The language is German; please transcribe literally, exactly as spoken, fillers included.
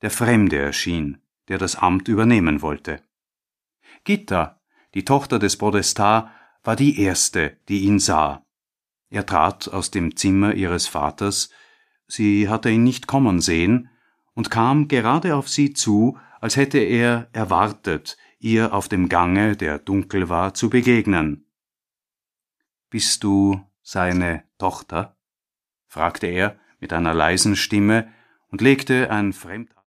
der Fremde erschien, der das Amt übernehmen wollte. Gitta, die Tochter des Podestar, war die erste, die ihn sah. Er trat aus dem Zimmer ihres Vaters, sie hatte ihn nicht kommen sehen, und kam gerade auf sie zu, als hätte er erwartet, ihr auf dem Gange, der dunkel war, zu begegnen. »Bist du seine Tochter?« fragte er mit einer leisen Stimme und legte ein fremd